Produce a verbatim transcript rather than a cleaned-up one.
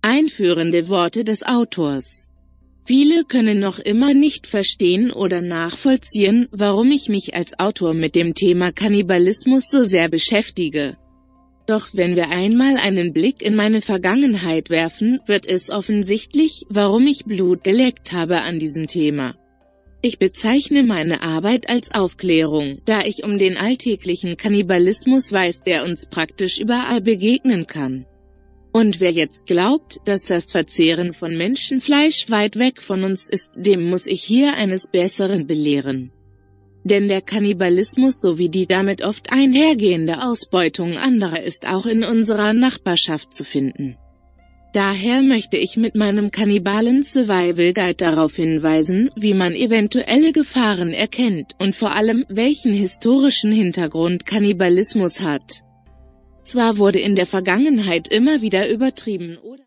Einführende Worte des Autors. Viele können noch immer nicht verstehen oder nachvollziehen, warum ich mich als Autor mit dem Thema Kannibalismus so sehr beschäftige. Doch wenn wir einmal einen Blick in meine Vergangenheit werfen, wird es offensichtlich, warum ich Blut geleckt habe an diesem Thema. Ich bezeichne meine Arbeit als Aufklärung, da ich um den alltäglichen Kannibalismus weiß, der uns praktisch überall begegnen kann. Und wer jetzt glaubt, dass das Verzehren von Menschenfleisch weit weg von uns ist, dem muss ich hier eines Besseren belehren. Denn der Kannibalismus sowie die damit oft einhergehende Ausbeutung anderer ist auch in unserer Nachbarschaft zu finden. Daher möchte ich mit meinem Kannibalen Survival Guide darauf hinweisen, wie man eventuelle Gefahren erkennt und vor allem, welchen historischen Hintergrund Kannibalismus hat. Zwar wurde in der Vergangenheit immer wieder übertrieben oder